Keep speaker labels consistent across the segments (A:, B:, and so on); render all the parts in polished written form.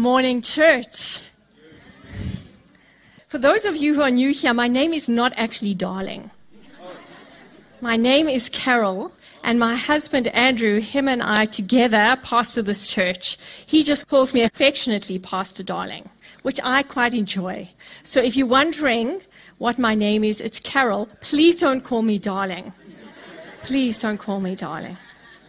A: morning, church. For those of you who are new here, my name is not actually Darling. My name is Carol, and my husband Andrew, him and I together pastor this church. He just calls me affectionately Pastor Darling, which I quite enjoy. So if you're wondering what my name is, it's Carol. Please don't call me Darling. Please don't call me Darling.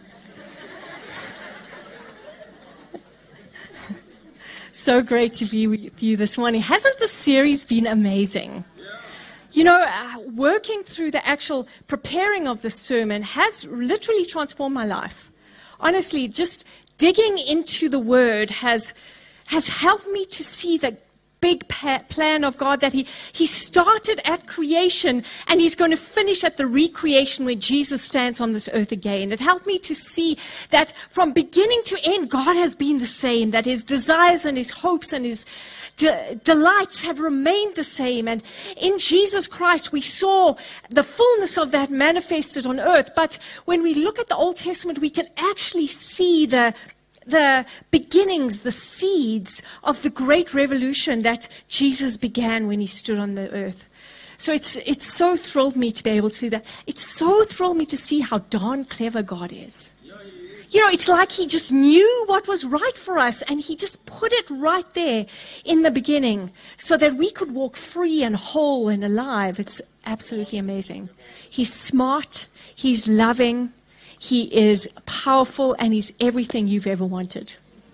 A: So great to be with you this morning. Hasn't the series been amazing? You know, working through the actual preparing of the sermon has literally transformed my life. Honestly, just digging into the Word has helped me to see the big plan of God that He started at creation and He's going to finish at the recreation where Jesus stands on this earth again. It helped me to see that from beginning to end, God has been the same, that His desires and His hopes and His delights have remained the same. And in Jesus Christ, we saw the fullness of that manifested on earth. But when we look at the Old Testament, we can actually see the beginnings, the seeds of the great revolution that Jesus began when He stood on the earth. So it's so thrilled me to be able to see that. It's so thrilled me to see how darn clever God is. You know, it's like He just knew what was right for us, and He just put it right there in the beginning so that we could walk free and whole and alive. It's absolutely amazing. He's smart. He's loving. He is powerful, and He's everything you've ever wanted.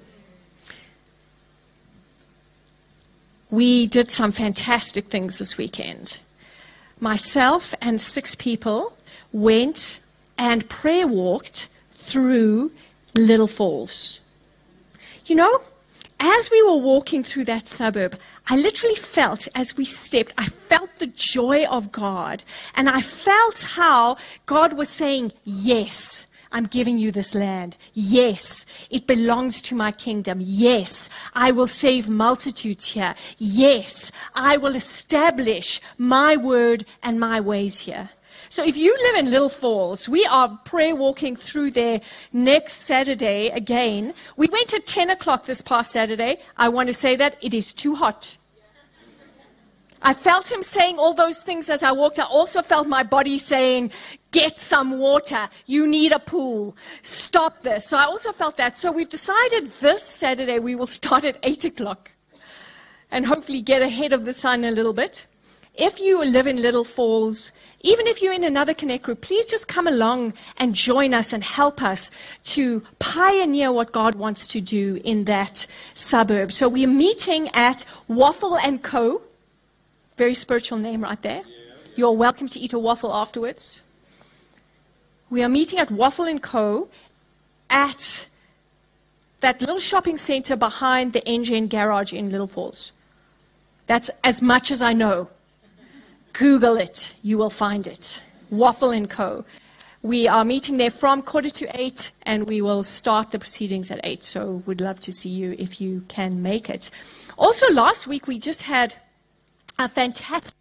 A: We did some fantastic things this weekend. Myself and 6 people went and prayer walked through Little Falls. You know, as we were walking through that suburb, I literally felt, as we stepped, I felt the joy of God. And I felt how God was saying, yes, I'm giving you this land. Yes, it belongs to my kingdom. Yes, I will save multitudes here. Yes, I will establish my word and my ways here. So if you live in Little Falls, we are prayer walking through there next Saturday again. We went at 10 o'clock this past Saturday. I want to say that it is too hot. I felt Him saying all those things as I walked. I also felt my body saying, get some water. You need a pool. Stop this. So I also felt that. So we've decided this Saturday we will start at 8 o'clock and hopefully get ahead of the sun a little bit. If you live in Little Falls, even if you're in another Connect group, please just come along and join us and help us to pioneer what God wants to do in that suburb. So we're meeting at Waffle & Co. Very spiritual name right there. You're welcome to eat a waffle afterwards. We are meeting at Waffle & Co. at that little shopping center behind the NGN garage in Little Falls. That's as much as I know. Google it. You will find it. Waffle & Co. We are meeting there from 7:45, and we will start the proceedings at 8. So we'd love to see you if you can make it. Also, last week we just had a fantastic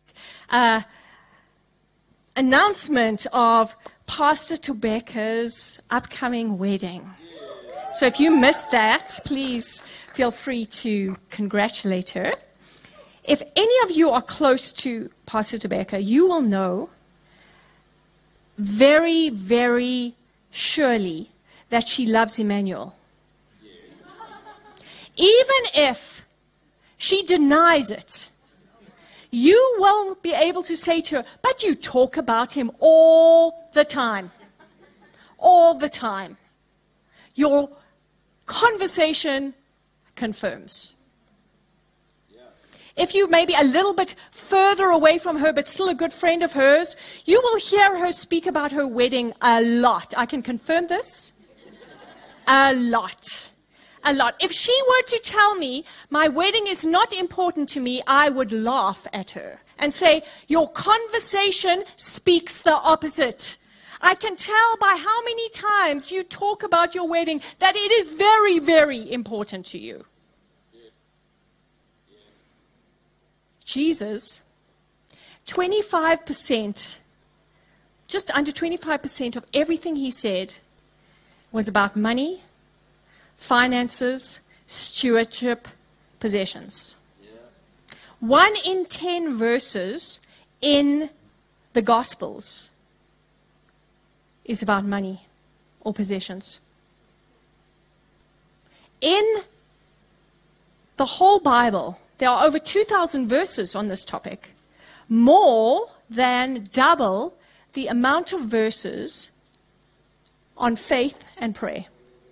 A: announcement of Pastor Tobeka's upcoming wedding. So if you missed that, please feel free to congratulate her. If any of you are close to Pastor Tobeka, you will know very, very surely that she loves Emmanuel. Even if she denies it, you will be able to say to her, but you talk about him all the time. All the time. Your conversation confirms. If you may be a little bit further away from her, but still a good friend of hers, you will hear her speak about her wedding a lot. I can confirm this. A lot. A lot. If she were to tell me my wedding is not important to me, I would laugh at her and say, your conversation speaks the opposite. I can tell by how many times you talk about your wedding that it is very, very important to you. Jesus, 25%, just under 25% of everything He said was about money, finances, stewardship, possessions. 1 in 10 verses in the Gospels is about money or possessions. In the whole Bible, there are over 2,000 verses on this topic, more than double the amount of verses on faith and prayer.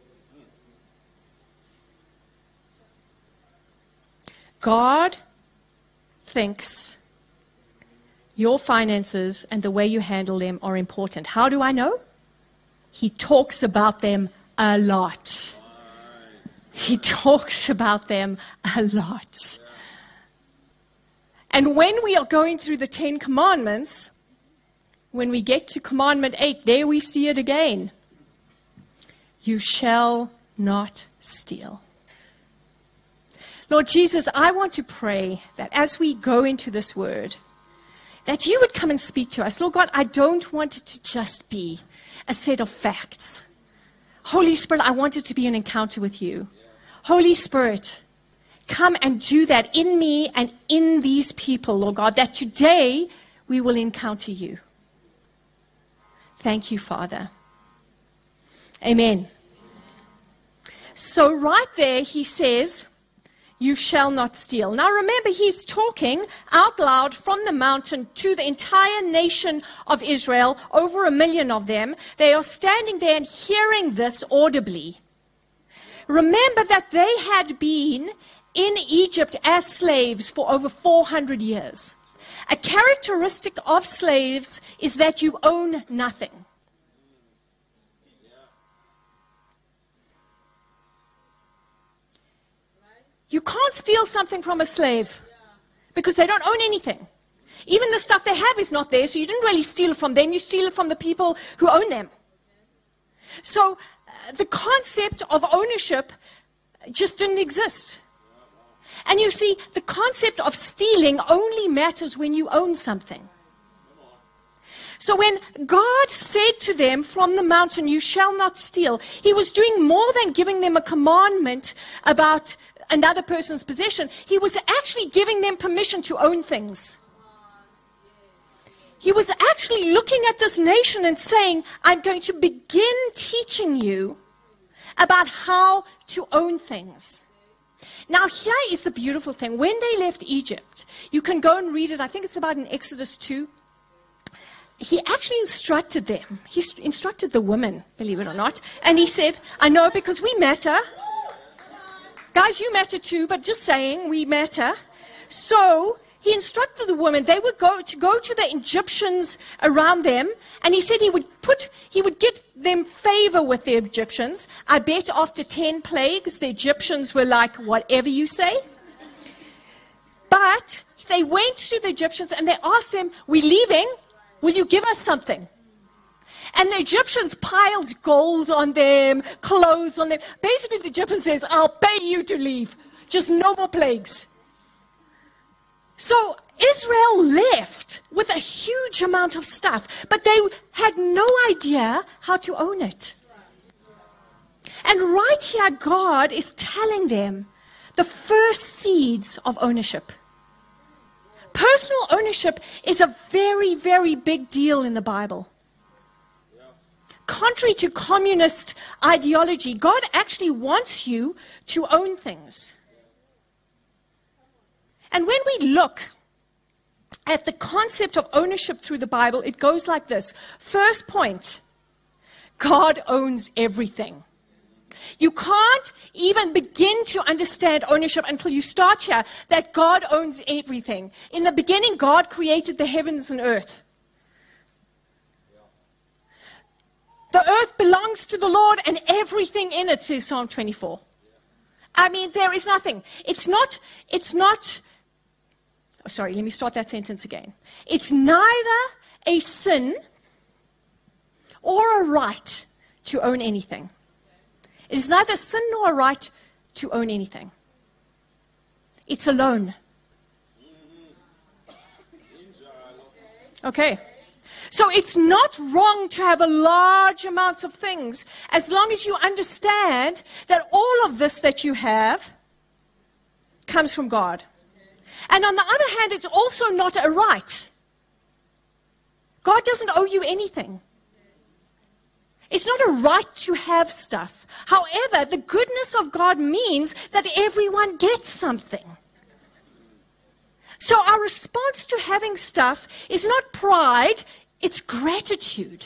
A: God thinks your finances and the way you handle them are important. How do I know? He talks about them a lot. He talks about them a lot. And when we are going through the 10 Commandments, when we get to Commandment 8, there we see it again. You shall not steal. Lord Jesus, I want to pray that as we go into this word, that you would come and speak to us. Lord God, I don't want it to just be a set of facts. Holy Spirit, I want it to be an encounter with you. Holy Spirit, come and do that in me and in these people, Lord God, that today we will encounter you. Thank you, Father. Amen. So right there he says, you shall not steal. Now remember, he's talking out loud from the mountain to the entire nation of Israel, over 1 million of them. They are standing there and hearing this audibly. Remember that they had been in Egypt as slaves for over 400 years. A characteristic of slaves is that you own nothing. You can't steal something from a slave because they don't own anything. Even the stuff they have is not there, so you didn't really steal from them. You steal it from the people who own them. So the concept of ownership just didn't exist. And you see, the concept of stealing only matters when you own something. So when God said to them from the mountain, you shall not steal, he was doing more than giving them a commandment about another person's possession. He was actually giving them permission to own things. He was actually looking at this nation and saying, I'm going to begin teaching you about how to own things. Now here is the beautiful thing. When they left Egypt, you can go and read it. I think it's about in Exodus 2. He actually instructed them. He instructed the women, believe it or not. And he said, I know because we matter. Guys, you matter too, but just saying, we matter. So he instructed the women, they would go to the Egyptians around them, and he said he would get them favor with the Egyptians. I bet after 10 plagues, the Egyptians were like, whatever you say. But they went to the Egyptians and they asked them, we're leaving, will you give us something? And the Egyptians piled gold on them, clothes on them. Basically, the Egyptian says, I'll pay you to leave. Just no more plagues. So Israel left with a huge amount of stuff, but they had no idea how to own it. And right here, God is telling them the first seeds of ownership. Personal ownership is a very, very big deal in the Bible. Contrary to communist ideology, God actually wants you to own things. And when we look at the concept of ownership through the Bible, it goes like this. First point, God owns everything. You can't even begin to understand ownership until you start here, that God owns everything. In the beginning, God created the heavens and earth. The earth belongs to the Lord and everything in it, says Psalm 24. I mean, there is nothing. It's not, sorry, let me start that sentence again. It's neither a sin or a right to own anything. It is neither a sin nor a right to own anything. It's a loan. Okay. So it's not wrong to have a large amount of things as long as you understand that all of this that you have comes from God. And on the other hand, it's also not a right. God doesn't owe you anything. It's not a right to have stuff. However, the goodness of God means that everyone gets something. So our response to having stuff is not pride, it's gratitude.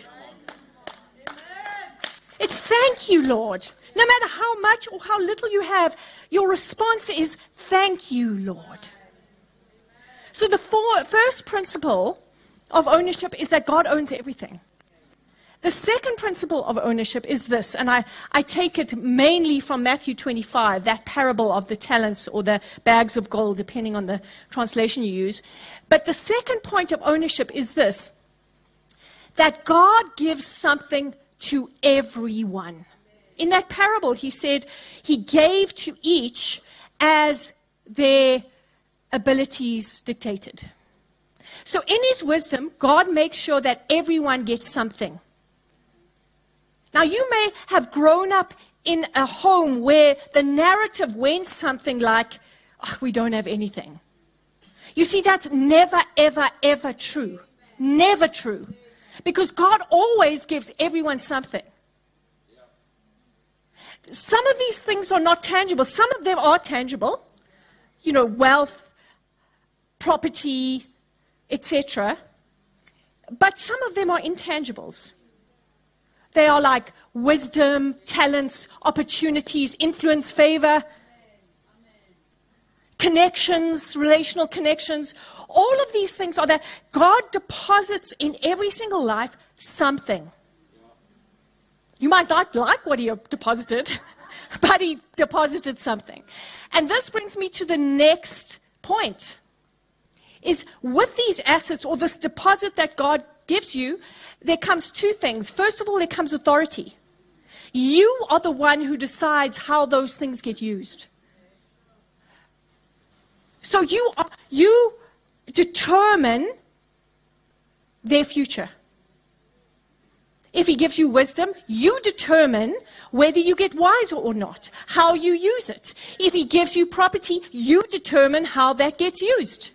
A: It's thank you, Lord. No matter how much or how little you have, your response is thank you, Lord. So the first principle of ownership is that God owns everything. The second principle of ownership is this, and I take it mainly from Matthew 25, that parable of the talents or the bags of gold, depending on the translation you use. But the second point of ownership is this, that God gives something to everyone. In that parable, he said he gave to each as their abilities dictated. So in his wisdom, God makes sure that everyone gets something. Now, you may have grown up in a home where the narrative went something like, oh, we don't have anything. You see, that's never, ever, ever true. Never true. Because God always gives everyone something. Some of these things are not tangible. Some of them are tangible. You know, wealth, property, etc. But some of them are intangibles. They are like wisdom, talents, opportunities, influence, favor, connections, relational connections. All of these things are that God deposits in every single life something. You might not like what he deposited, but he deposited something. And this brings me to the next point, is with these assets or this deposit that God gives you, there comes two things. First of all, there comes authority. You are the one who decides how those things get used. So you determine their future. If he gives you wisdom, you determine whether you get wiser or not, how you use it. If he gives you property, you determine how that gets used.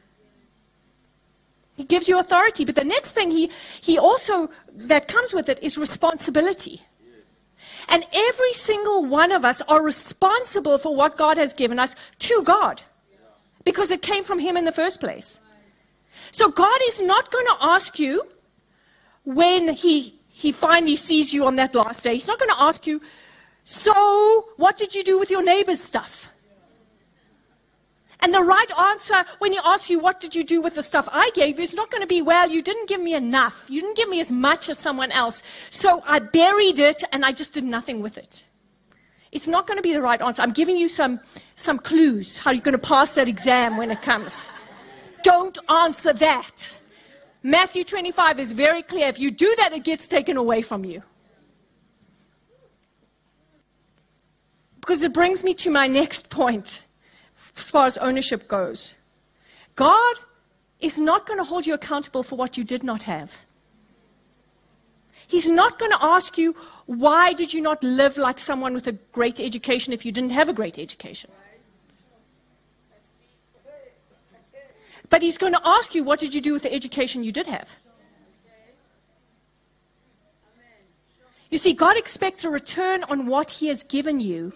A: He gives you authority. But the next thing he also, that comes with it, is responsibility. And every single one of us are responsible for what God has given us to God, because it came from him in the first place. So God is not going to ask you when he finally sees you on that last day. He's not going to ask you, so what did you do with your neighbor's stuff? And the right answer when he asks you, what did you do with the stuff I gave you, is not going to be, well, you didn't give me enough. You didn't give me as much as someone else. So I buried it and I just did nothing with it. It's not going to be the right answer. I'm giving you some clues how you're going to pass that exam when it comes. Don't answer that. Matthew 25 is very clear. If you do that, it gets taken away from you. Because it brings me to my next point as far as ownership goes. God is not going to hold you accountable for what you did not have. He's not going to ask you, why did you not live like someone with a great education if you didn't have a great education? But he's going to ask you, what did you do with the education you did have? You see, God expects a return on what he has given you.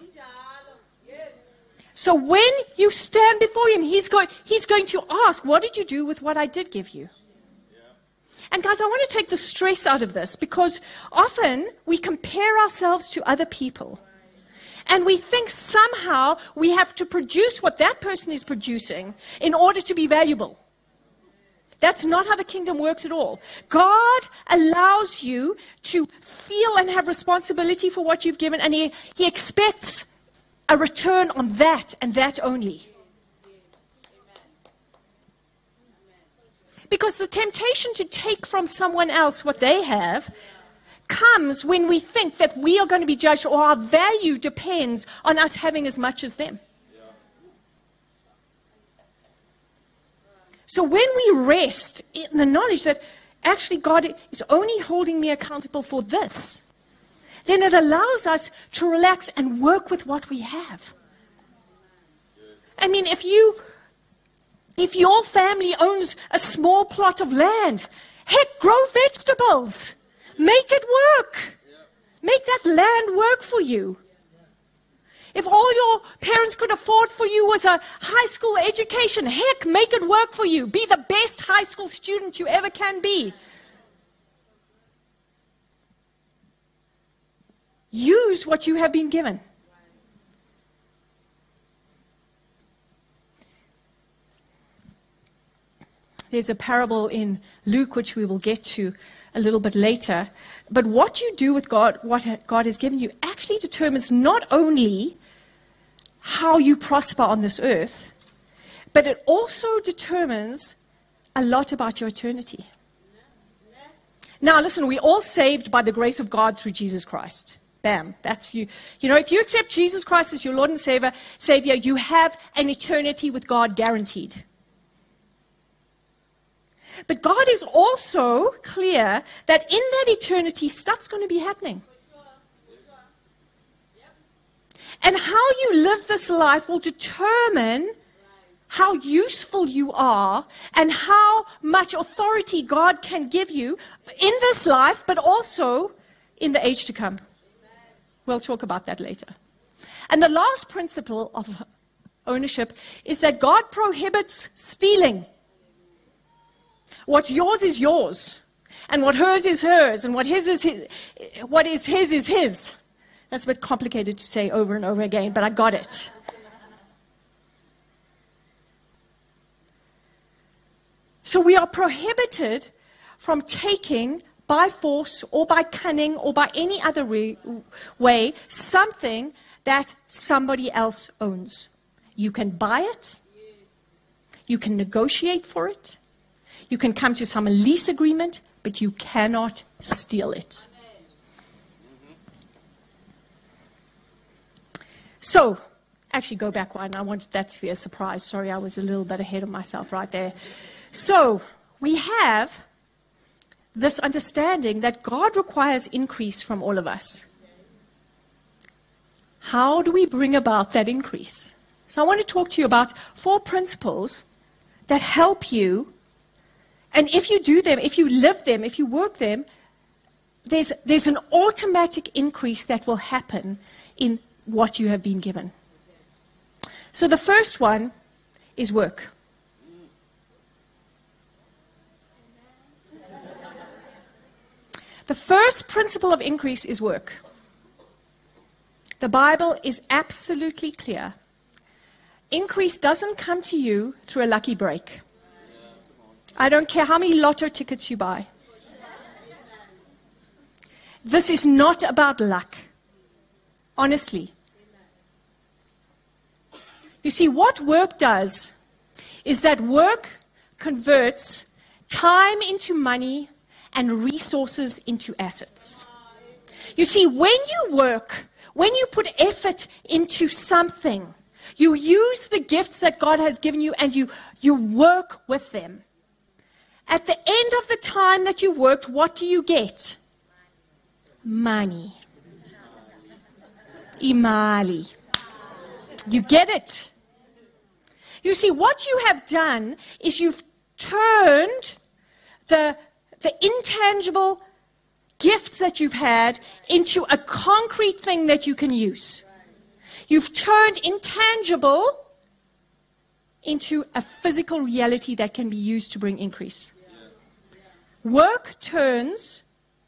A: So when you stand before him, he's going to ask, what did you do with what I did give you? And guys, I want to take the stress out of this, because often we compare ourselves to other people. And we think somehow we have to produce what that person is producing in order to be valuable. That's not how the kingdom works at all. God allows you to feel and have responsibility for what you've given, and he expects a return on that and that only. Because the temptation to take from someone else what they have comes when we think that we are going to be judged, or our value depends on us having as much as them. So when we rest in the knowledge that actually God is only holding me accountable for this, then it allows us to relax and work with what we have. I mean, if your family owns a small plot of land, heck, grow vegetables. Make it work. Make that land work for you. If all your parents could afford for you was a high school education, heck, make it work for you. Be the best high school student you ever can be. Use what you have been given. There's a parable in Luke, which we will get to a little bit later. But what you do with God, what God has given you, actually determines not only how you prosper on this earth, but it also determines a lot about your eternity. Now, listen, we're all saved by the grace of God through Jesus Christ. Bam, that's you. You know, if you accept Jesus Christ as your Lord and Savior, you have an eternity with God guaranteed. But God is also clear that in that eternity, stuff's going to be happening. And how you live this life will determine how useful you are and how much authority God can give you in this life, but also in the age to come. We'll talk about that later. And the last principle of ownership is that God prohibits stealing. What's yours is yours, and what hers is hers, and what his is his. What is his is his. That's a bit complicated to say over and over again, but I got it. So we are prohibited from taking by force or by cunning or by any other way something that somebody else owns. You can buy it. You can negotiate for it. You can come to some lease agreement, but you cannot steal it. So, actually go back one. I wanted that to be a surprise. Sorry, I was a little bit ahead of myself right there. So, we have this understanding that God requires increase from all of us. How do we bring about that increase? So I want to talk to you about 4 principles that help you. And if you do them, if you live them, if you work them, there's an automatic increase that will happen in what you have been given. So the first one is work. The first principle of increase is work. The Bible is absolutely clear. Increase doesn't come to you through a lucky break. I don't care how many lotto tickets you buy. This is not about luck. Honestly. You see, what work does is that work converts time into money and resources into assets. You see, when you work, when you put effort into something, you use the gifts that God has given you and you work with them. At the end of the time that you worked, what do you get? Money. Imali. You get it. You see, what you have done is you've turned the intangible gifts that you've had into a concrete thing that you can use. You've turned intangible into a physical reality that can be used to bring increase. Work turns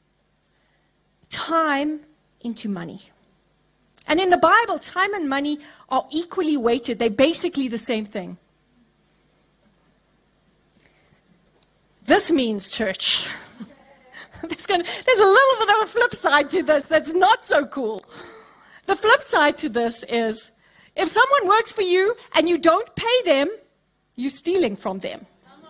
A: time into money. And in the Bible, time and money are equally weighted. They're basically the same thing. This means, church, there's a little bit of a flip side to this that's not so cool. The flip side to this is, if someone works for you and you don't pay them, you're stealing from them.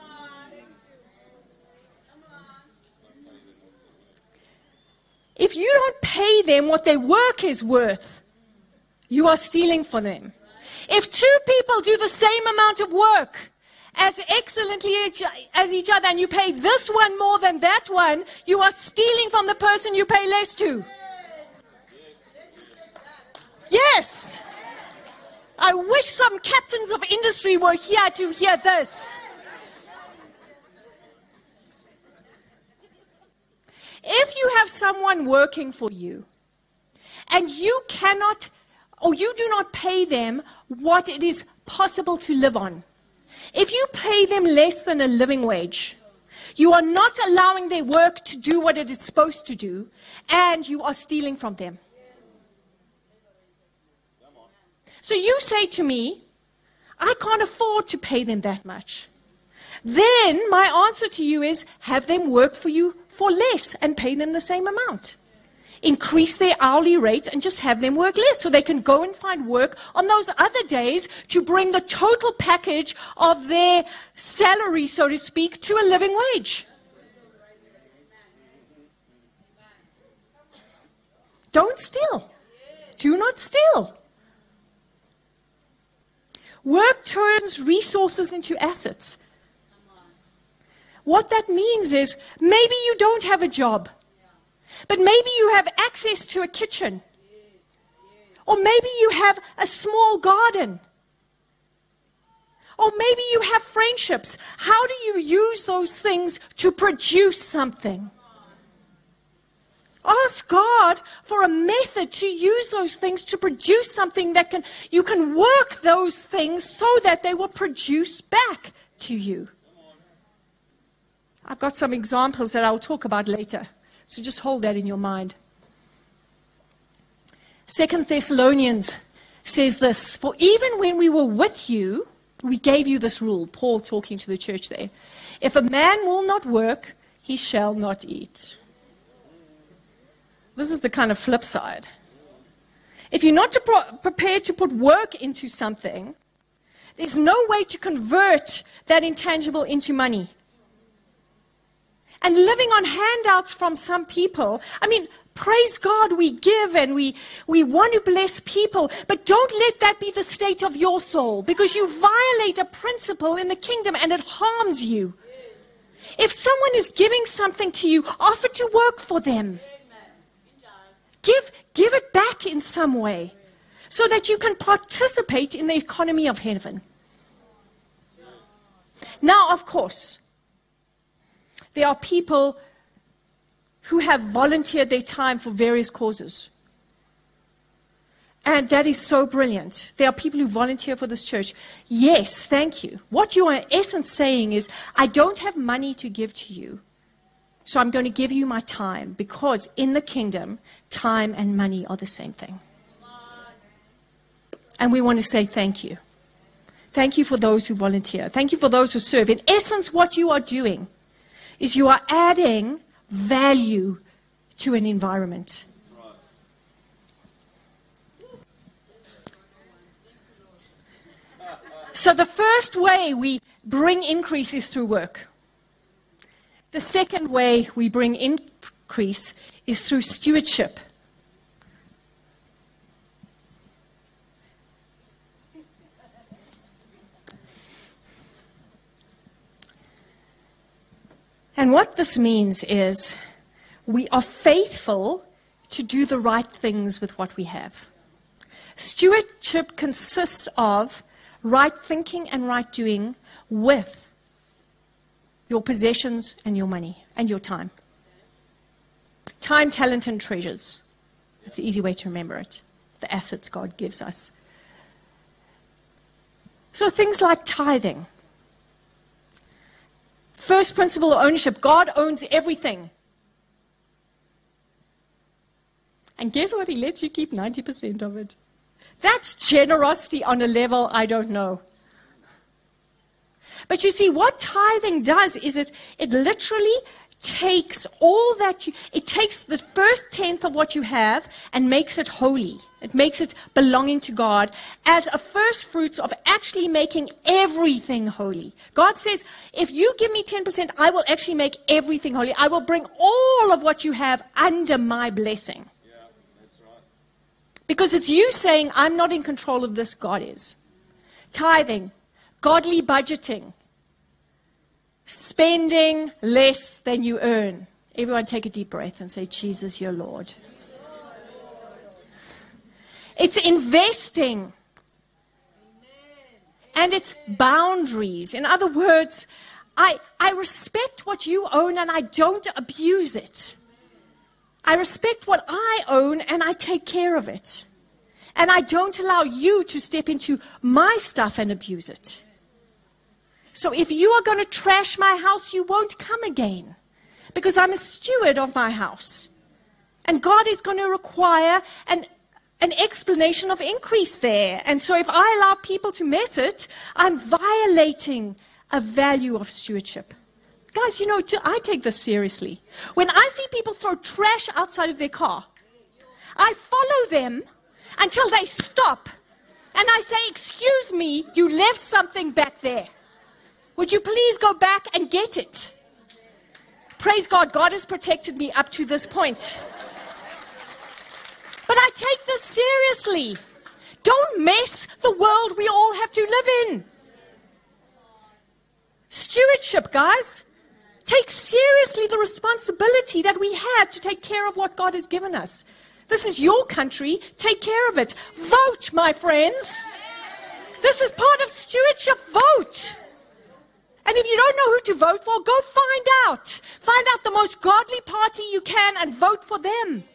A: If you don't pay them what their work is worth, you are stealing from them. If 2 people do the same amount of work as excellently as each other and you pay this one more than that one, you are stealing from the person you pay less to. Yes. I wish some captains of industry were here to hear this. If you have someone working for you, and you cannot, or you do not pay them what it is possible to live on, if you pay them less than a living wage, you are not allowing their work to do what it is supposed to do, and you are stealing from them. So you say to me, I can't afford to pay them that much. Then my answer to you is, have them work for you for less and pay them the same amount. Increase their hourly rates and just have them work less so they can go and find work on those other days to bring the total package of their salary, so to speak, to a living wage. Don't steal. Do not steal. Work turns resources into assets. What that means is maybe you don't have a job, but maybe you have access to a kitchen, or maybe you have a small garden, or maybe you have friendships. How do you use those things to produce something? Ask God for a method to use those things to produce something that you can work those things so that they will produce back to you. I've got some examples that I'll talk about later, so just hold that in your mind. 2 Thessalonians says this, for even when we were with you, we gave you this rule, Paul talking to the church there. If a man will not work, he shall not eat. This is the kind of flip side. If you're not prepared to put work into something, there's no way to convert that intangible into money. And living on handouts from some people, I mean, praise God, we give and we want to bless people, but don't let that be the state of your soul, because you violate a principle in the kingdom and it harms you. If someone is giving something to you, offer to work for them. Give it back in some way so that you can participate in the economy of heaven. Now, of course, there are people who have volunteered their time for various causes. And that is so brilliant. There are people who volunteer for this church. Yes, thank you. What you are in essence saying is, I don't have money to give to you, so I'm going to give you my time, because in the kingdom, time and money are the same thing. And we want to say thank you. Thank you for those who volunteer. Thank you for those who serve. In essence, what you are doing is you are adding value to an environment. So the first way we bring increase is through work. The second way we bring increase is through stewardship. And what this means is we are faithful to do the right things with what we have. Stewardship consists of right thinking and right doing with your possessions and your money and your time. Time, talent, and treasures. That's the easy way to remember it. The assets God gives us. So things like tithing. First principle of ownership. God owns everything. And guess what? He lets you keep 90% of it. That's generosity on a level I don't know. But you see, what tithing does is it literally takes all that it takes the first tenth of what you have and makes it holy. It makes it belonging to God as a first fruits of actually making everything holy. God says, if you give me 10%, I will actually make everything holy. I will bring all of what you have under my blessing.
B: Yeah, that's right.
A: Because it's you saying, I'm not in control of this, God is. Tithing, godly budgeting, spending less than you earn. Everyone take a deep breath and say, Jesus, your Lord. It's investing and it's boundaries. In other words, I respect what you own and I don't abuse it. I respect what I own and I take care of it. And I don't allow you to step into my stuff and abuse it. So if you are going to trash my house, you won't come again. Because I'm a steward of my house. And God is going to require an explanation of increase there. And so if I allow people to mess it, I'm violating a value of stewardship. Guys, you know, I take this seriously. When I see people throw trash outside of their car, I follow them until they stop. And I say, excuse me, you left something back there. Would you please go back and get it? Praise God, God has protected me up to this point. But I take this seriously. Don't mess the world we all have to live in. Stewardship, guys. Take seriously the responsibility that we have to take care of what God has given us. This is your country. Take care of it. Vote, my friends. This is part of stewardship. Vote. And if you don't know who to vote for, go find out. Find out the most godly party you can and vote for them.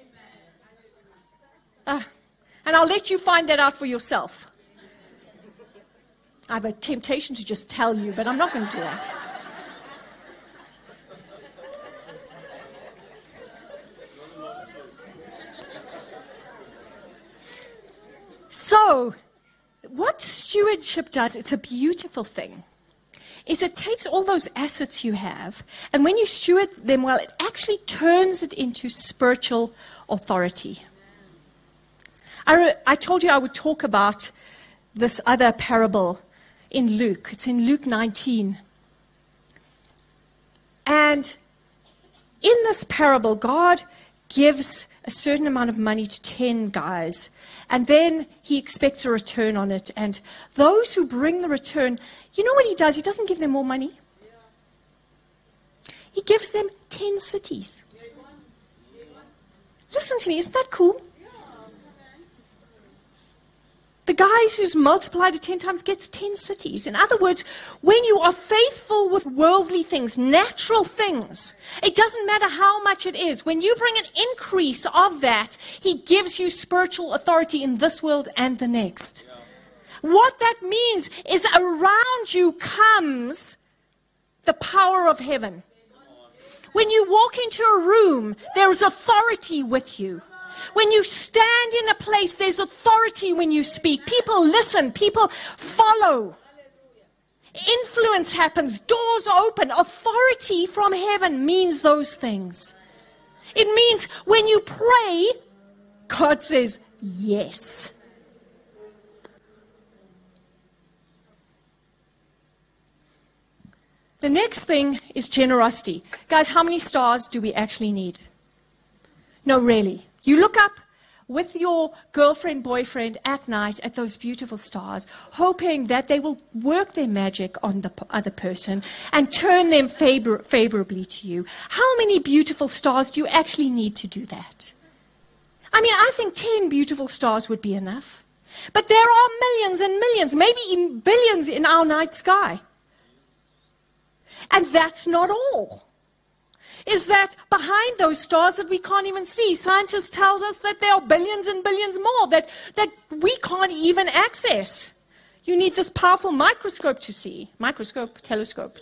A: And I'll let you find that out for yourself. I have a temptation to just tell you, but I'm not going to do that. So, what stewardship does, it's a beautiful thing, is it takes all those assets you have, and when you steward them well, it actually turns it into spiritual authority. I told you I would talk about this other parable in Luke. It's in Luke 19. And in this parable, God gives a certain amount of money to 10 guys. And then he expects a return on it. And those who bring the return, you know what he does? He doesn't give them more money. He gives them 10 cities. Listen to me, isn't that cool? The guy who's multiplied it 10 times gets 10 cities. In other words, when you are faithful with worldly things, natural things, it doesn't matter how much it is. When you bring an increase of that, he gives you spiritual authority in this world and the next. Yeah. What that means is around you comes the power of heaven. When you walk into a room, there is authority with you. When you stand in a place, there's authority when you speak. People listen. People follow. Influence happens. Doors open. Authority from heaven means those things. It means when you pray, God says yes. The next thing is generosity. Guys, how many stars do we actually need? No, really. You look up with your girlfriend, boyfriend at night at those beautiful stars, hoping that they will work their magic on the other person and turn them favorably to you. How many beautiful stars do you actually need to do that? I mean, I think 10 beautiful stars would be enough. But there are millions and millions, maybe even billions in our night sky. And that's not all. Is that behind those stars that we can't even see, scientists tell us that there are billions and billions more that we can't even access. You need this powerful microscope to see. Microscope, telescope.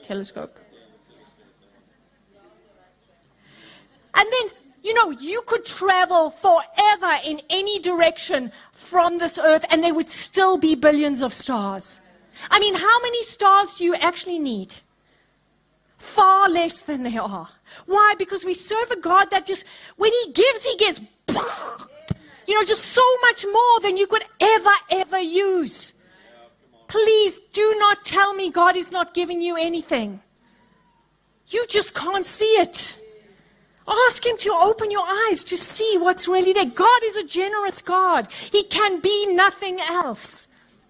A: And then, you know, you could travel forever in any direction from this earth and there would still be billions of stars. I mean, how many stars do you actually need? Far less than there are. Why? Because we serve a God that just, when he gives, you know, just so much more than you could ever use. Please do not tell me God is not giving you anything. You just can't see it. Ask him to open your eyes to see what's really there. God is a generous God. He can be nothing else.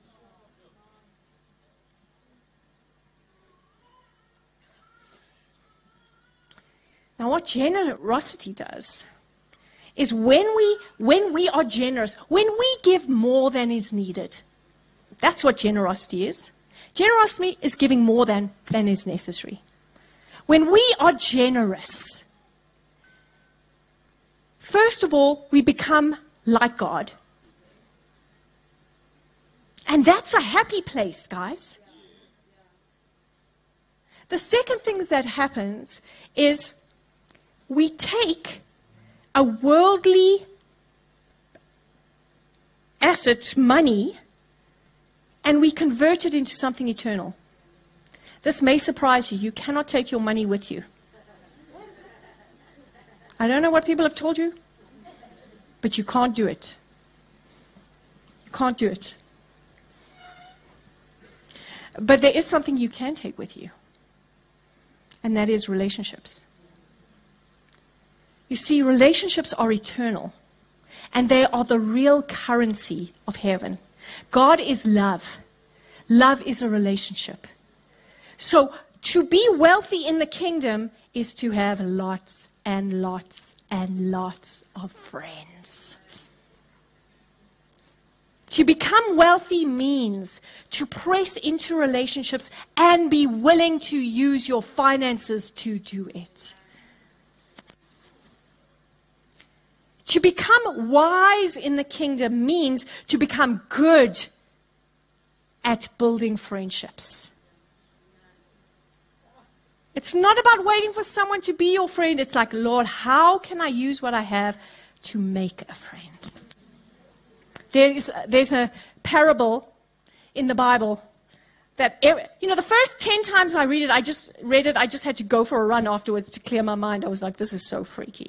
A: Now, what generosity does is when we are generous, when we give more than is needed, that's what generosity is. Generosity is giving more than is necessary. When we are generous, first of all, we become like God. And that's a happy place, guys. The second thing that happens is we take a worldly asset, money, and we convert it into something eternal. This may surprise you. You cannot take your money with you. I don't know what people have told you, but you can't do it. You can't do it. But there is something you can take with you, and that is relationships. You see, relationships are eternal, and they are the real currency of heaven. God is love. Love is a relationship. So to be wealthy in the kingdom is to have lots and lots and lots of friends. To become wealthy means to press into relationships and be willing to use your finances to do it. To become wise in the kingdom means to become good at building friendships. It's not about waiting for someone to be your friend. It's like, Lord, how can I use what I have to make a friend? There's a parable in the Bible that, the first 10 times I read it, I just had to go for a run afterwards to clear my mind. I was like, this is so freaky.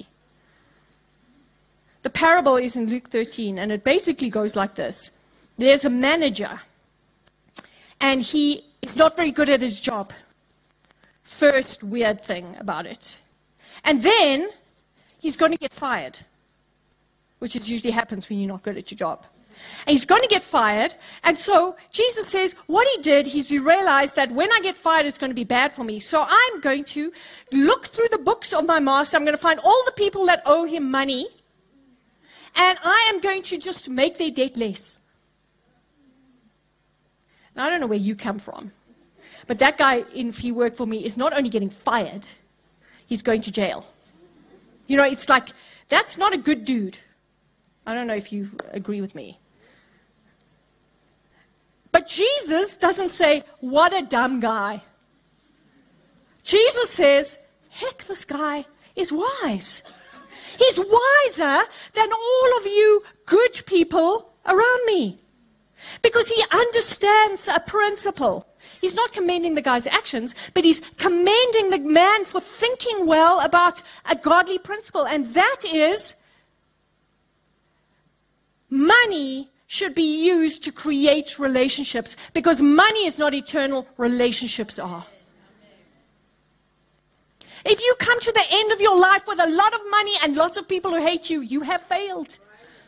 A: The parable is in Luke 13, and it basically goes like this. There's a manager, and he is not very good at his job. First weird thing about it. And then he's going to get fired, which usually happens when you're not good at your job. And he's going to get fired, and so Jesus says what he did is he realized that when I get fired, it's going to be bad for me. So I'm going to look through the books of my master. I'm going to find all the people that owe him money, and I am going to just make their debt less. Now, I don't know where you come from, but that guy, if he worked for me, is not only getting fired, he's going to jail. It's like, that's not a good dude. I don't know if you agree with me. But Jesus doesn't say, what a dumb guy. Jesus says, heck, this guy is wise. He's wiser than all of you good people around me. Because he understands a principle. He's not commending the guy's actions, but he's commending the man for thinking well about a godly principle. And that is, money should be used to create relationships. Because money is not eternal, relationships are. If you come to the end of your life with a lot of money and lots of people who hate you, you have failed.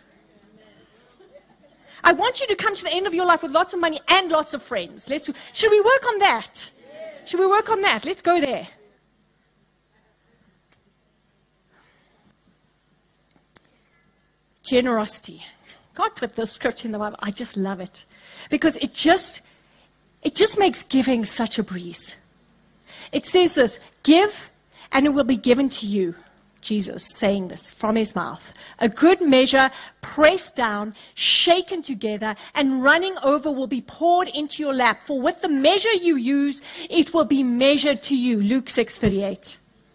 A: I want you to come to the end of your life with lots of money and lots of friends. Should we work on that? Should we work on that? Let's go there. Generosity. God put this scripture in the Bible. I just love it. Because it just makes giving such a breeze. It says this, give and it will be given to you. Jesus saying this from his mouth. A good measure, pressed down, shaken together, and running over will be poured into your lap. For with the measure you use, it will be measured to you. Luke 6:38.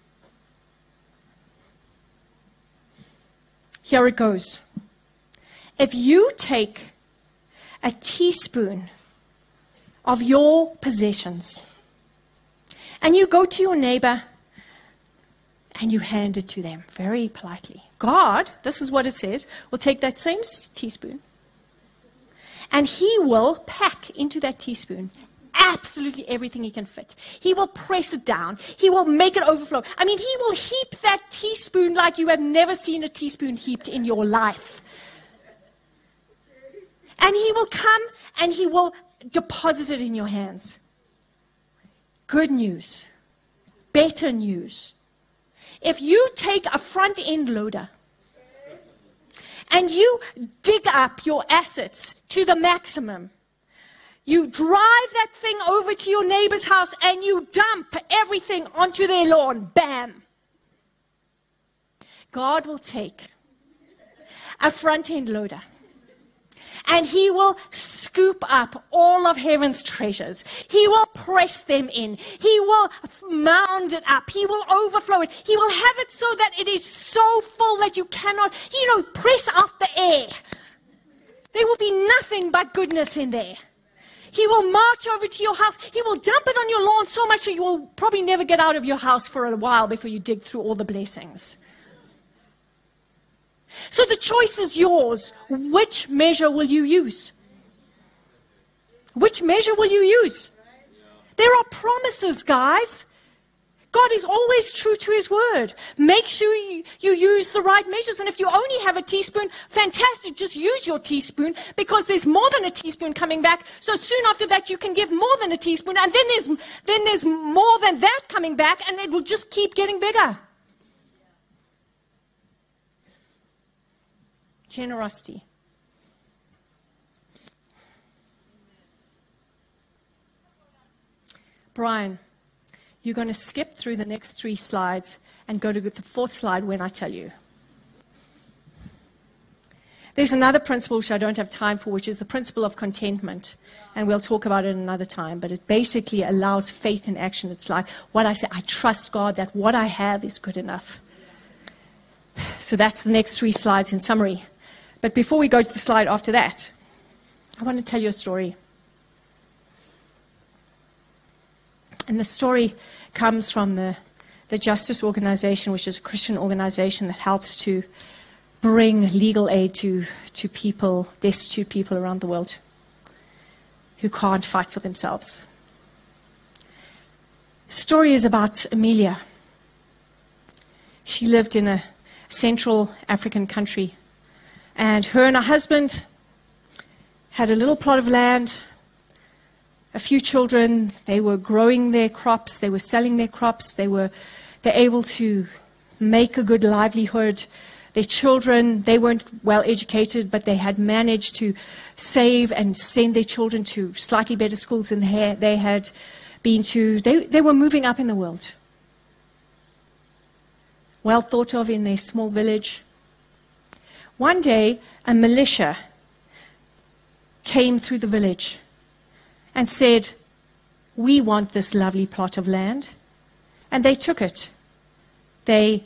A: Here it goes. If you take a teaspoon of your possessions and you go to your neighbor and you hand it to them very politely. God, this is what it says, will take that same teaspoon and he will pack into that teaspoon absolutely everything he can fit. He will press it down. He will make it overflow. I mean, he will heap that teaspoon like you have never seen a teaspoon heaped in your life. And he will come and he will deposit it in your hands. Good news. Better news. If you take a front-end loader and you dig up your assets to the maximum, You drive that thing over to your neighbor's house and you dump everything onto their lawn. Bam. God will take a front-end loader and he will scoop up all of heaven's treasures. He will press them in. He will mound it up. He will overflow it. He will have it so that it is so full that you cannot, press out the air. There will be nothing but goodness in there. He will march over to your house. He will dump it on your lawn so much that you will probably never get out of your house for a while before you dig through all the blessings. So the choice is yours. Which measure will you use? Which measure will you use? There are promises, guys. God is always true to his word. Make sure you use the right measures. And if you only have a teaspoon, fantastic. Just use your teaspoon because there's more than a teaspoon coming back. So soon after that, you can give more than a teaspoon. And then there's more than that coming back. And it will just keep getting bigger. Generosity. Brian, you're going to skip through the next 3 slides and go to the 4th slide when I tell you. There's another principle which I don't have time for, which is the principle of contentment. And we'll talk about it another time. But it basically allows faith in action. It's like what I say, I trust God that what I have is good enough. So that's the next 3 slides in summary. But before we go to the slide after that, I want to tell you a story. And the story comes from the Justice Organization, which is a Christian organization that helps to bring legal aid to people, destitute people around the world who can't fight for themselves. The story is about Amelia. She lived in a Central African country. And her and her husband had a little plot of land, a few children. They were growing their crops. They were selling their crops. They're able to make a good livelihood. Their children, they weren't well educated, but they had managed to save and send their children to slightly better schools than they had been to. They were moving up in the world. Well thought of in their small village. One day, a militia came through the village and said, "We want this lovely plot of land." And they took it. They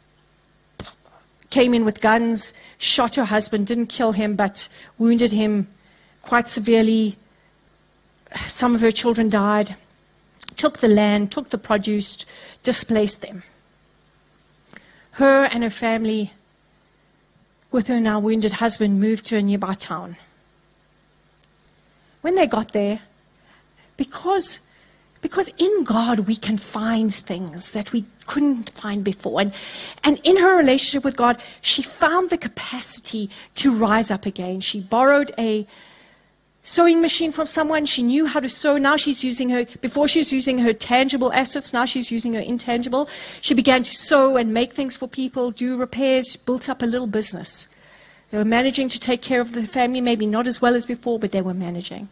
A: came in with guns, shot her husband, didn't kill him, but wounded him quite severely. Some of her children died. Took the land, took the produce, displaced them. Her and her family, with her now wounded husband, moved to a nearby town. When they got there, because in God we can find things that we couldn't find before. And in her relationship with God, she found the capacity to rise up again. She borrowed a sewing machine from someone. She knew how to sew. Now before she was using her tangible assets, now she's using her intangible. She began to sew and make things for people, do repairs, built up a little business. They were managing to take care of the family, maybe not as well as before, but they were managing.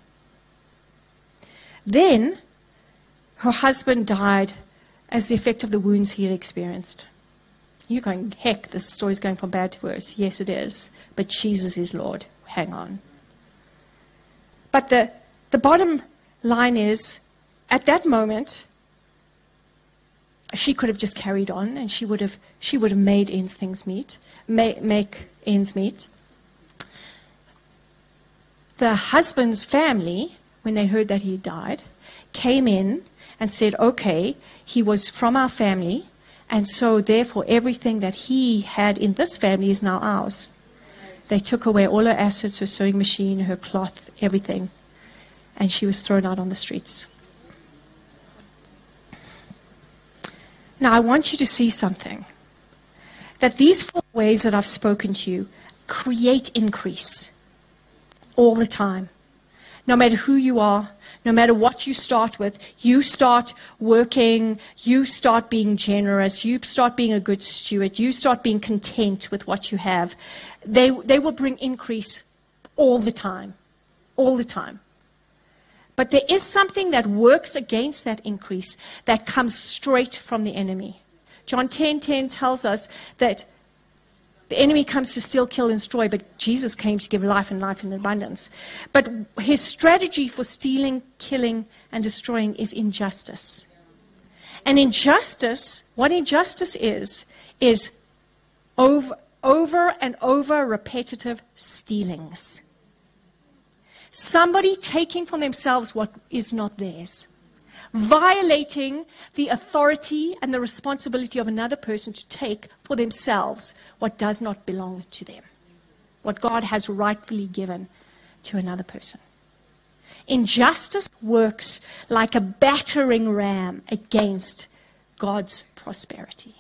A: Then her husband died as the effect of the wounds he had experienced. You're going, heck, this story's going from bad to worse. Yes, it is. But Jesus is Lord. Hang on. But the bottom line is, at that moment, she could have just carried on, and she would have made ends meet. Make ends meet. The husband's family, when they heard that he died, came in and said, "Okay, he was from our family, and so therefore everything that he had in this family is now ours." They took away all her assets, her sewing machine, her cloth, everything. And she was thrown out on the streets. Now, I want you to see something. That these 4 ways that I've spoken to you create increase all the time. No matter who you are, no matter what you start with, you start working, you start being generous, you start being a good steward, you start being content with what you have. They will bring increase all the time. All the time. But there is something that works against that increase that comes straight from the enemy. John 10:10 tells us that the enemy comes to steal, kill, and destroy, but Jesus came to give life and life in abundance. But his strategy for stealing, killing, and destroying is injustice. And injustice, what injustice is over and over repetitive stealings. Somebody taking from themselves what is not theirs. Violating the authority and the responsibility of another person to take for themselves what does not belong to them. What God has rightfully given to another person. Injustice works like a battering ram against God's prosperity.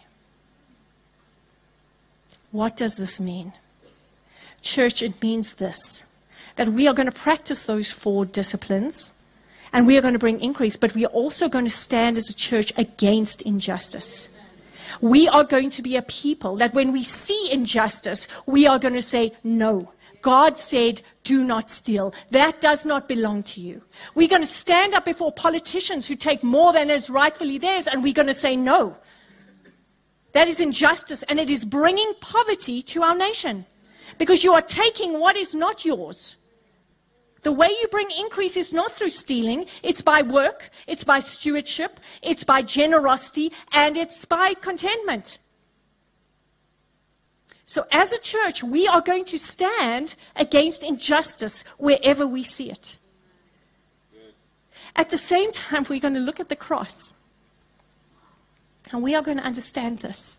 A: What does this mean? Church, it means this, that we are going to practice those 4 disciplines, and we are going to bring increase, but we are also going to stand as a church against injustice. We are going to be a people that when we see injustice, we are going to say, no. God said, do not steal. That does not belong to you. We're going to stand up before politicians who take more than is rightfully theirs, and we're going to say, no. That is injustice, and it is bringing poverty to our nation. Because you are taking what is not yours. The way you bring increase is not through stealing. It's by work, it's by stewardship, it's by generosity, and it's by contentment. So as a church, we are going to stand against injustice wherever we see it. At the same time, we're going to look at the cross. And we are going to understand this.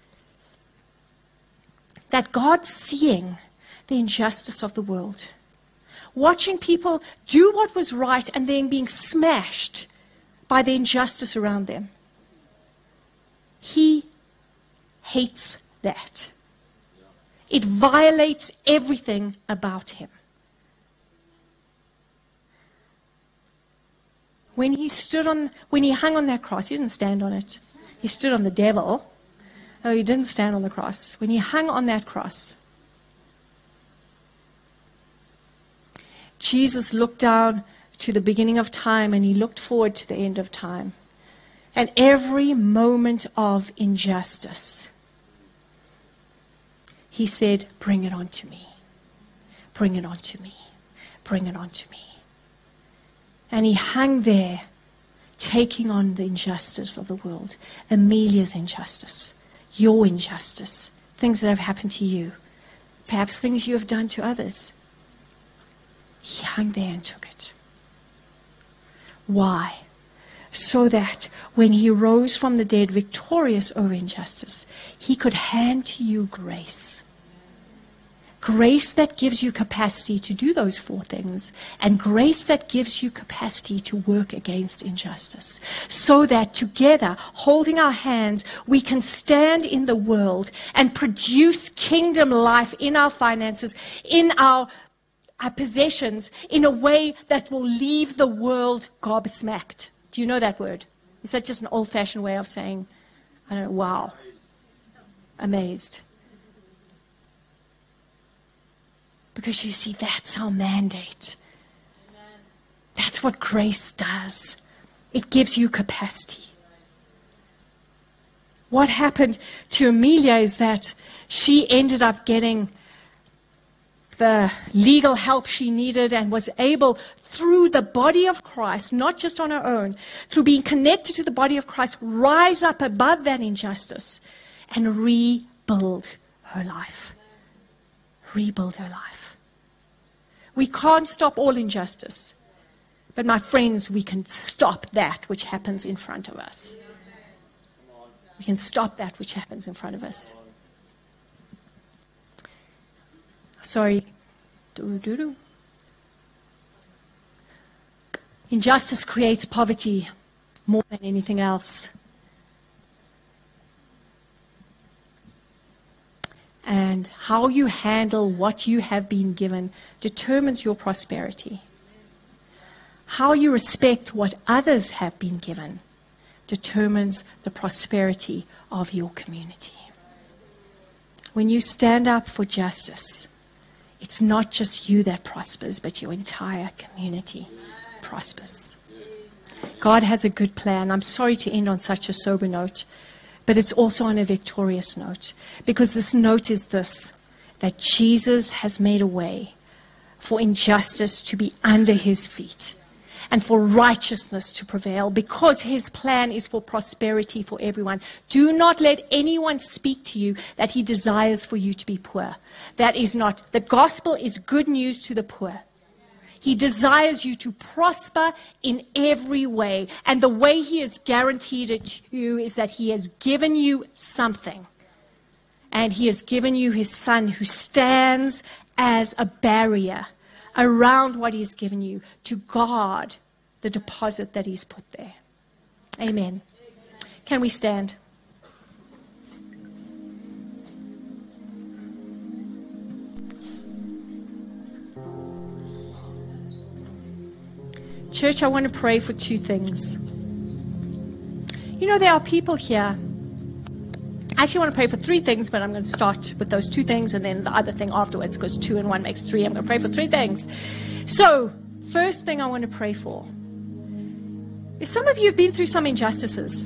A: That God seeing the injustice of the world, watching people do what was right and then being smashed by the injustice around them. He hates that. It violates everything about him. When he hung on that cross, he didn't stand on it. He stood on the devil. No, he didn't stand on the cross. When he hung on that cross, Jesus looked down to the beginning of time and he looked forward to the end of time. And every moment of injustice, he said, bring it on to me. Bring it on to me. Bring it on to me. And he hung there, taking on the injustice of the world. Amelia's injustice. Your injustice. Things that have happened to you. Perhaps things you have done to others. He hung there and took it. Why? So that when he rose from the dead victorious over injustice, he could hand to you grace. Grace that gives you capacity to do those 4 things, and grace that gives you capacity to work against injustice. So that together, holding our hands, we can stand in the world and produce kingdom life in our finances, in our possessions, in a way that will leave the world gobsmacked. Do you know that word? Is that just an old-fashioned way of saying, I don't know, wow, amazed? Because you see, that's our mandate. That's what grace does. It gives you capacity. What happened to Amelia is that she ended up getting the legal help she needed and was able, through the body of Christ, not just on her own, through being connected to the body of Christ, rise up above that injustice and rebuild her life. Rebuild her life. We can't stop all injustice. But my friends, we can stop that which happens in front of us. We can stop that which happens in front of us. Sorry. Injustice creates poverty more than anything else. And how you handle what you have been given determines your prosperity. How you respect what others have been given determines the prosperity of your community. When you stand up for justice, it's not just you that prospers, but your entire community prospers. God has a good plan. I'm sorry to end on such a sober note, but it's also on a victorious note, because this note is this, that Jesus has made a way for injustice to be under his feet and for righteousness to prevail, because his plan is for prosperity for everyone. Do not let anyone speak to you that he desires for you to be poor. That is not. The gospel is good news to the poor. He desires you to prosper in every way. And the way he has guaranteed it to you is that he has given you something. And he has given you his son, who stands as a barrier around what he's given you to guard the deposit that he's put there. Amen. Can we stand? Church, I want to pray for two things. You know, there are people here. I actually want to pray for three things, but I'm going to start with those two things and then the other thing afterwards, because 2 and 1 makes 3. I'm going to pray for 3 things. So, first thing I want to pray for is some of you have been through some injustices.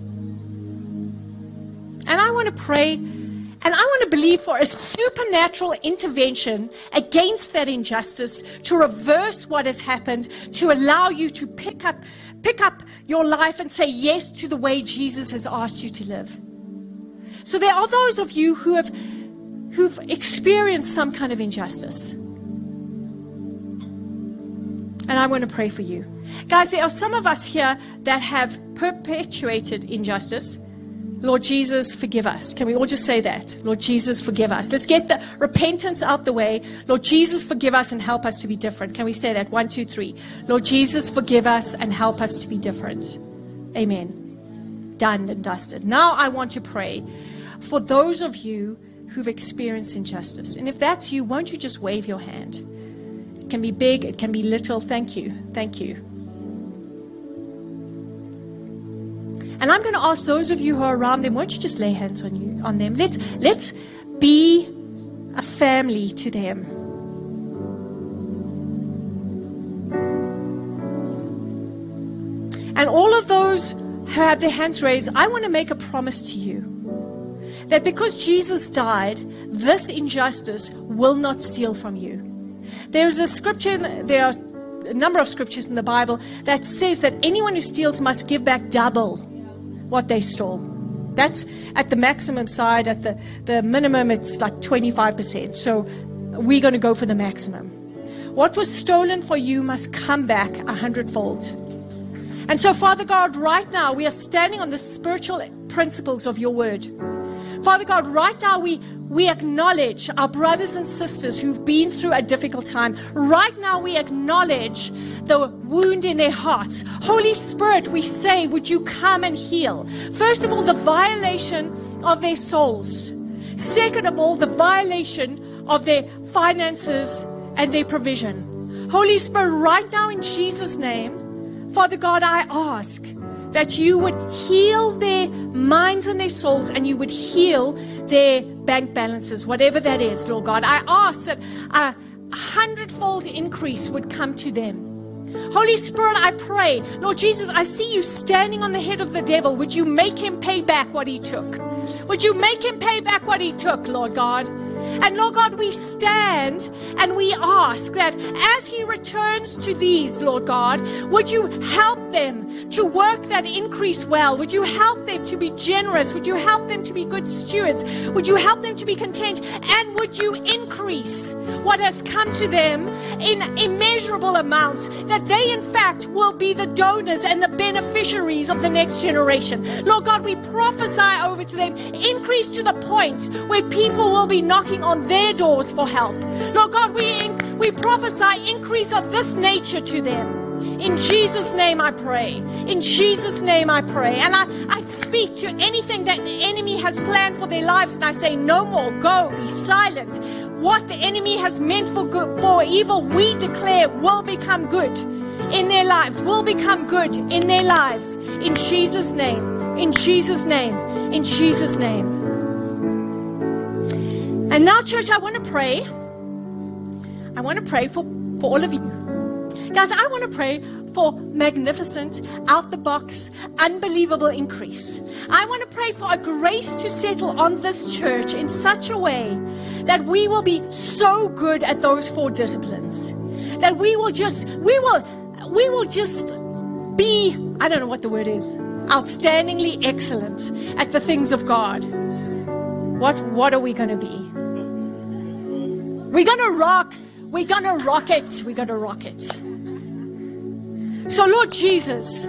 A: And I want to pray, and I want to believe for a supernatural intervention against that injustice to reverse what has happened, to allow you to pick up your life and say yes to the way Jesus has asked you to live. So there are those of you who've experienced some kind of injustice. And I want to pray for you. Guys, there are some of us here that have perpetuated injustice. Lord Jesus, forgive us. Can we all just say that? Lord Jesus, forgive us. Let's get the repentance out the way. Lord Jesus, forgive us and help us to be different. Can we say that? 1, 2, 3. Lord Jesus, forgive us and help us to be different. Amen. Done and dusted. Now I want to pray for those of you who've experienced injustice. And if that's you, won't you just wave your hand? It can be big, it can be little. Thank you. Thank you. And I'm going to ask those of you who are around them, won't you just lay hands on them? Let's be a family to them. And all of those who have their hands raised, I want to make a promise to you that because Jesus died, this injustice will not steal from you. There's a scripture, there are a number of scriptures in the Bible that says that anyone who steals must give back double what they stole. That's at the maximum side. At the minimum, it's like 25%. So we're going to go for the maximum. What was stolen for you must come back 100-fold. And so, Father God, right now, we are standing on the spiritual principles of your word. Father God, right now, we acknowledge our brothers and sisters who've been through a difficult time. Right now, we acknowledge the wound in their hearts. Holy Spirit, we say, would you come and heal? First of all, the violation of their souls. Second of all, the violation of their finances and their provision. Holy Spirit, right now in Jesus' name, Father God, I ask that you would heal their minds and their souls, and you would heal their bank balances, whatever that is, Lord God. I ask that a 100-fold increase would come to them. Holy Spirit, I pray, Lord Jesus, I see you standing on the head of the devil. Would you make him pay back what he took? Would you make him pay back what he took, Lord God? And Lord God, we stand and we ask that as he returns to these, Lord God, would you help them to work that increase well? Would you help them to be generous? Would you help them to be good stewards? Would you help them to be content? And would you increase what has come to them in immeasurable amounts, that they in fact will be the donors and the beneficiaries of the next generation? Lord God, we prophesy over to them, increase to the point where people will be knocking on their doors for help. Lord God, we prophesy increase of this nature to them. In Jesus' name I pray. In Jesus' name I pray. And I speak to anything that the enemy has planned for their lives, and I say, no more. Go, be silent. What the enemy has meant for good, for evil, we declare will become good in their lives, will become good in their lives. In Jesus' name. In Jesus' name. In Jesus' name. And now, church, I want to pray. I want to pray for all of you. Guys, I want to pray for magnificent, out-the-box, unbelievable increase. I want to pray for a grace to settle on this church in such a way that we will be so good at those 4 disciplines, that we will just be, I don't know what the word is, outstandingly excellent at the things of God. What are we going to be? We're going to rock. We're going to rock it. We're going to rock it. So, Lord Jesus,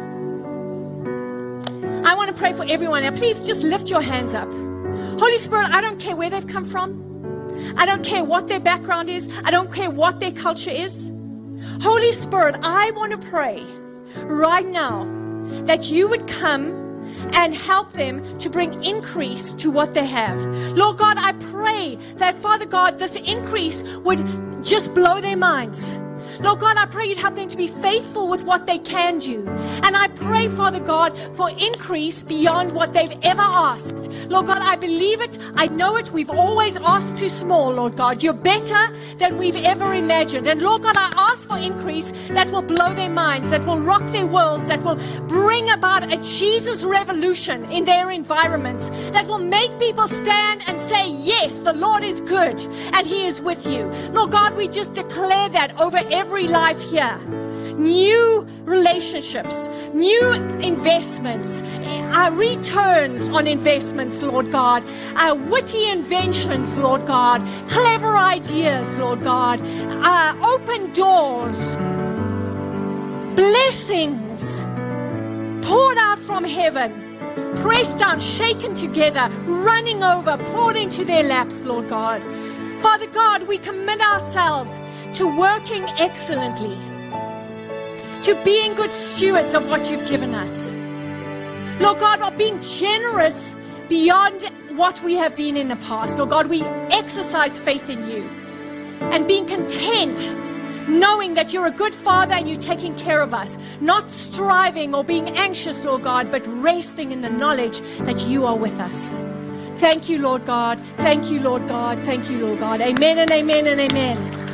A: I want to pray for everyone. Now, please just lift your hands up. Holy Spirit, I don't care where they've come from. I don't care what their background is. I don't care what their culture is. Holy Spirit, I want to pray right now that you would come and help them to bring increase to what they have. Lord God, I pray that, Father God, this increase would just blow their minds. Lord God, I pray you'd help them to be faithful with what they can do. And I pray, Father God, for increase beyond what they've ever asked. Lord God, I believe it. I know it. We've always asked too small, Lord God. You're better than we've ever imagined. And Lord God, I ask for increase that will blow their minds, that will rock their worlds, that will bring about a Jesus revolution in their environments, that will make people stand and say, yes, the Lord is good and He is with you. Lord God, we just declare that over every life here. New relationships, new investments, returns on investments, Lord God, witty inventions, Lord God, clever ideas, Lord God, open doors, blessings poured out from heaven, pressed down, shaken together, running over, poured into their laps, Lord God. Father God, we commit ourselves to working excellently, to being good stewards of what you've given us. Lord God, of being generous beyond what we have been in the past. Lord God, we exercise faith in you and being content, knowing that you're a good Father and you're taking care of us, not striving or being anxious, Lord God, but resting in the knowledge that you are with us. Thank you, Lord God. Thank you, Lord God. Thank you, Lord God. Amen and amen and amen.